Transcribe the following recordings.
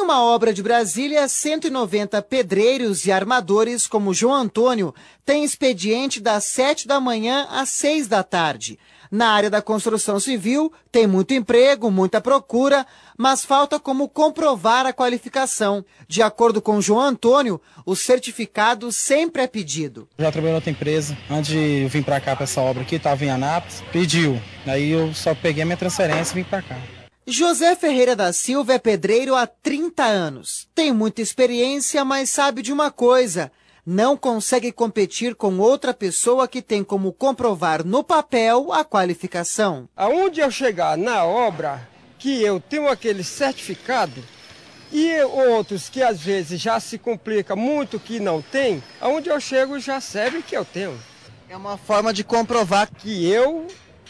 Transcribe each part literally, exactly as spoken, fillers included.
uma obra de Brasília, cento e noventa pedreiros e armadores, como João Antônio, têm expediente das sete da manhã às seis da tarde. Na área da construção civil, tem muito emprego, muita procura, mas falta como comprovar a qualificação. De acordo com João Antônio, o certificado sempre é pedido. Já trabalhei em outra empresa, antes de vir para cá, para essa obra aqui, estava em Anápolis, pediu. Aí eu só peguei a minha transferência e vim para cá. José Ferreira da Silva é pedreiro há trinta anos. Tem muita experiência, mas sabe de uma coisa: não consegue competir com outra pessoa que tem como comprovar no papel a qualificação. Aonde eu chegar na obra, que eu tenho aquele certificado, e outros que às vezes já se complica muito que não tem, aonde eu chego já serve que eu tenho. É uma forma de comprovar que eu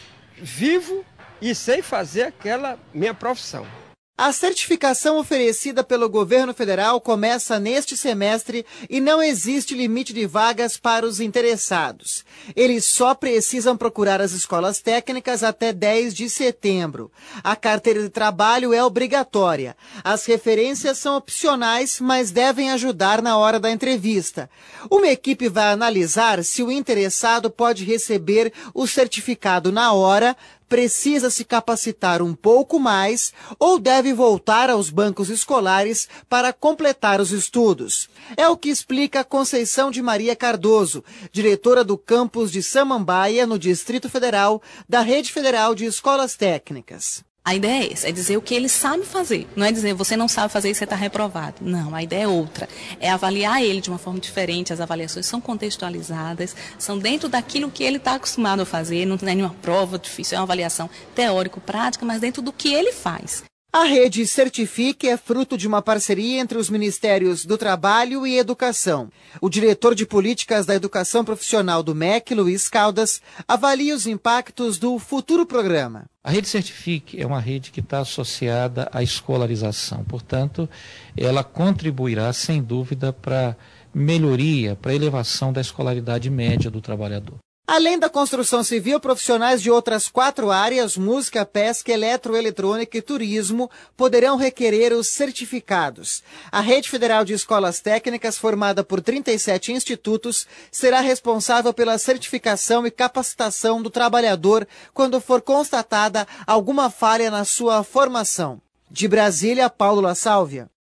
vivo e sei fazer aquela minha profissão. A certificação oferecida pelo governo federal começa neste semestre e não existe limite de vagas para os interessados. Eles só precisam procurar as escolas técnicas até dez de setembro. A carteira de trabalho é obrigatória. As referências são opcionais, mas devem ajudar na hora da entrevista. Uma equipe vai analisar se o interessado pode receber o certificado na hora, precisa se capacitar um pouco mais ou deve voltar aos bancos escolares para completar os estudos. É o que explica Conceição de Maria Cardoso, diretora do campus de Samambaia, no Distrito Federal, da Rede Federal de Escolas Técnicas. A ideia é essa, é dizer o que ele sabe fazer. Não é dizer você não sabe fazer e você está reprovado. Não, a ideia é outra. É avaliar ele de uma forma diferente. As avaliações são contextualizadas, são dentro daquilo que ele está acostumado a fazer. Não é nenhuma prova difícil, é uma avaliação teórico-prática, mas dentro do que ele faz. A rede Certifique é fruto de uma parceria entre os Ministérios do Trabalho e Educação. O diretor de Políticas da Educação Profissional do M E C, Luiz Caldas, avalia os impactos do futuro programa. A rede Certifique é uma rede que está associada à escolarização, portanto, ela contribuirá, sem dúvida, para melhoria, para elevação da escolaridade média do trabalhador. Além da construção civil, profissionais de outras quatro áreas, música, pesca, eletroeletrônica e turismo, poderão requerer os certificados. A Rede Federal de Escolas Técnicas, formada por trinta e sete institutos, será responsável pela certificação e capacitação do trabalhador quando for constatada alguma falha na sua formação. De Brasília, Paulo La Sálvia.